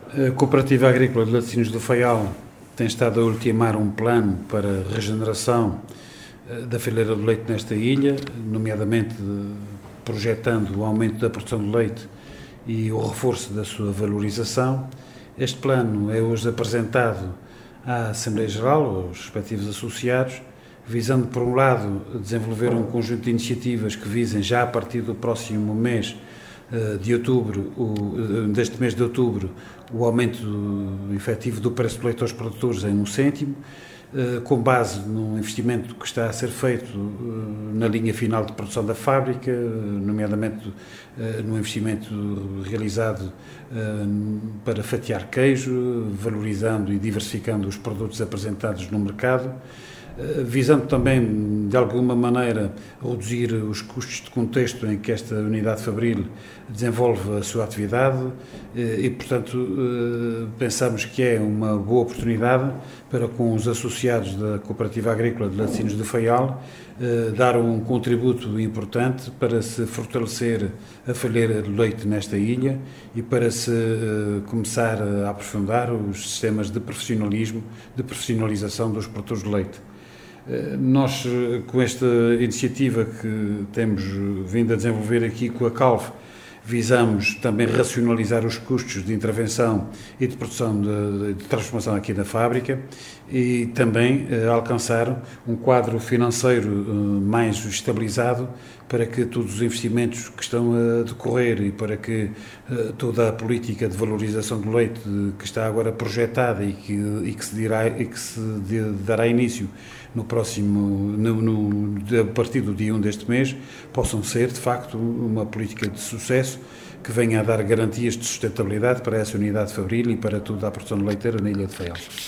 A Cooperativa Agrícola de Laticínios do Faial tem estado a ultimar um plano para a regeneração da fileira do leite nesta ilha, nomeadamente projetando o aumento da produção de leite e o reforço da sua valorização. Este plano é hoje apresentado à Assembleia Geral, aos respectivos associados, visando, por um lado, desenvolver um conjunto de iniciativas que visem, já a partir do próximo mês de outubro, deste mês de outubro, o aumento efetivo do preço do leite aos produtores em 1 cêntimo, com base no investimento que está a ser feito na linha final de produção da fábrica, nomeadamente no investimento realizado para fatiar queijo, valorizando e diversificando os produtos apresentados no mercado, visando também, de alguma maneira, reduzir os custos de contexto em que esta unidade fabril desenvolve a sua atividade e, portanto, pensamos que é uma boa oportunidade para, com os associados da Cooperativa Agrícola de Laticínios do Faial, dar um contributo importante para se fortalecer a fileira de leite nesta ilha e para se começar a aprofundar os sistemas de profissionalismo, de profissionalização dos produtores de leite. Nós, com esta iniciativa que temos vindo a desenvolver aqui com a CALV, visamos também racionalizar os custos de intervenção e de produção de transformação aqui da fábrica e também alcançar um quadro financeiro mais estabilizado para que todos os investimentos que estão a decorrer e para que toda a política de valorização do leite que está agora projetada e que se dará início no próximo, a partir do dia 1 deste mês, possam ser, de facto, uma política de sucesso que venha a dar garantias de sustentabilidade para essa unidade fabril e para toda a produção leiteira na Ilha de Faial.